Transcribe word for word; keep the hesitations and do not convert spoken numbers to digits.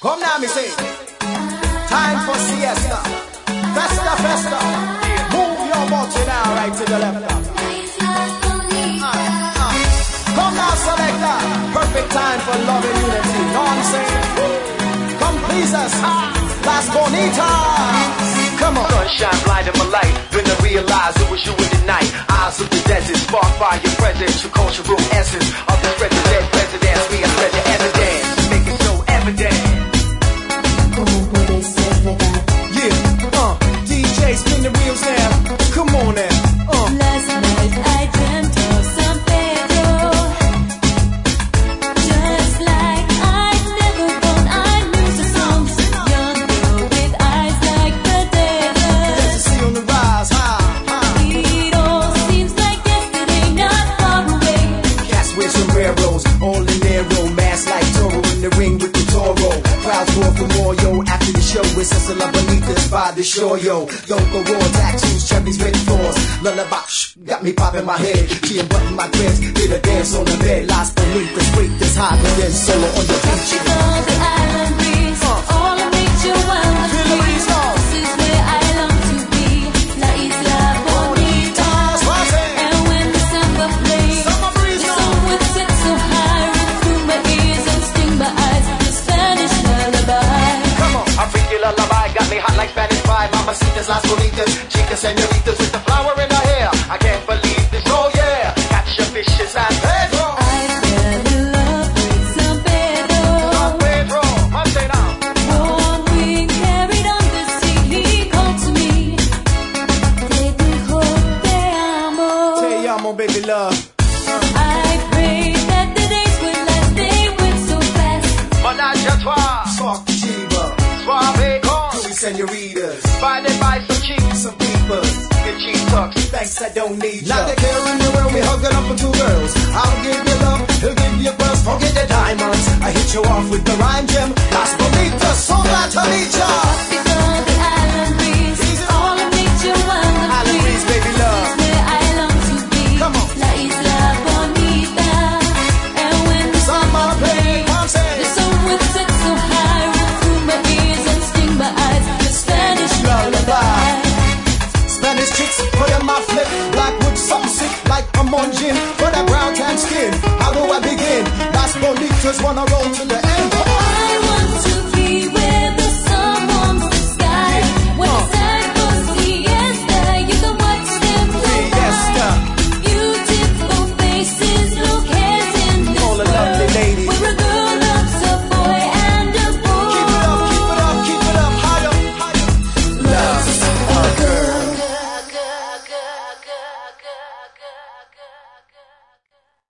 Come now, me say. Time for siesta. Festa, festa. Move your body now, right to the left. Uh, uh. Come now, selector. Perfect time for love and unity. Know what I'm saying? Come please us. Las Bonitas. Come on. Sunshine blinding my light. Then I realized it was you in the night. Eyes of the desert, sparked by your presence. The cultural essence of the president. Presidents, we are present evidence. Make it so evident. Yeah, uh, D J spin the wheels now. Come on now. Uh. Last night I dreamt of San Pedro. Just like I'd never gone, I knew the songs. Young girl with eyes like the desert. Let you see on the rise, high, high. It all seems like yesterday, not far away. Cats wear sombreros, all in their row. Mask like Toro in the ring with the Toro. Crowds roar for more, yo. After the show, it's a la bonitas by the shore, yo. Don't go raw, tattoos, cherries, red floors. Lullaby, shh, got me popping my head. She and button my dreads, did a dance on the bed. Las bonitas, wait this hot, and then solo on the beach. All the island breeze, uh. all the nature wild and free. This is where I long to be. La Isla Bonita. And when the samba plays, the sun would set so high, rip through my ears and sting my eyes. The Spanish lullaby. Come on, a freaky lullaby got me hot like Spanish pie. Mamacitas, las bonitas, chicas, senoritas with the flower in her hair. I can't believe this, oh yeah. Catch your fishes San Pedro. I fell in love with San Pedro. San Pedro, I'm saying now. One wing carried on the sea, he called to me. Te dijo te amo. Te amo, baby love. I pray that the days would last, they went so fast. Menage à trois, Fuck Chiba, suave con. we senoritas, Spotted by some cheeks, some peepers. and cheese tucks. Thanks, I don't need ya. Not the care in the world, we hugging up on two girls. I'll give you love, he'll give you buzz. Forget the diamonds, I hit you off with the rhyme gem. Las bonitas, so glad to meet ya. Before the island breeze, all of nature wild and Island free. breeze, baby love. It's where I long to be. Come on. La Isla Bonita. And when the Summer play, come say. the sun would set so high, rip through my ears and sting my eyes. The Spanish lullaby. Spanish chicks, put in my flip. Blackwood, something sick like a munching. For that brown tan skin, how do I begin? Las bonitas wanna roll to the end.